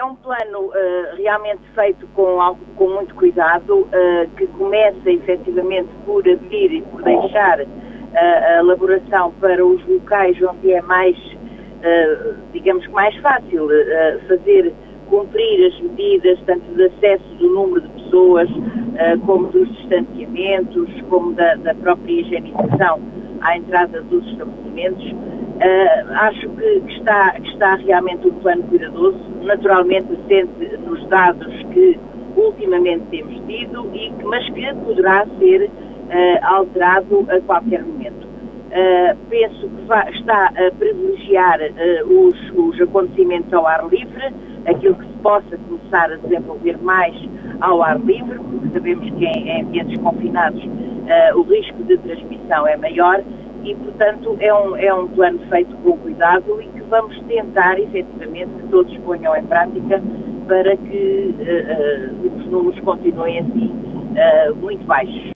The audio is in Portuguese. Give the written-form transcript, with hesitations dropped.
É um plano realmente feito com muito cuidado, que começa efetivamente por abrir e por deixar a elaboração para os locais onde é mais, digamos que mais fácil fazer cumprir as medidas, tanto de acesso do número de pessoas, como dos distanciamentos, como da própria higienização à entrada dos estabelecimentos. Acho que está realmente um plano cuidadoso, naturalmente assente nos dados que ultimamente temos tido, mas que poderá ser alterado a qualquer momento. Penso que está a privilegiar os acontecimentos ao ar livre, aquilo que se possa começar a desenvolver mais ao ar livre, porque sabemos que em ambientes confinados o risco de transmissão é maior e, portanto, é um plano feito com cuidado e que vamos tentar, efetivamente, que todos ponham em prática para que os números continuem assim muito baixos.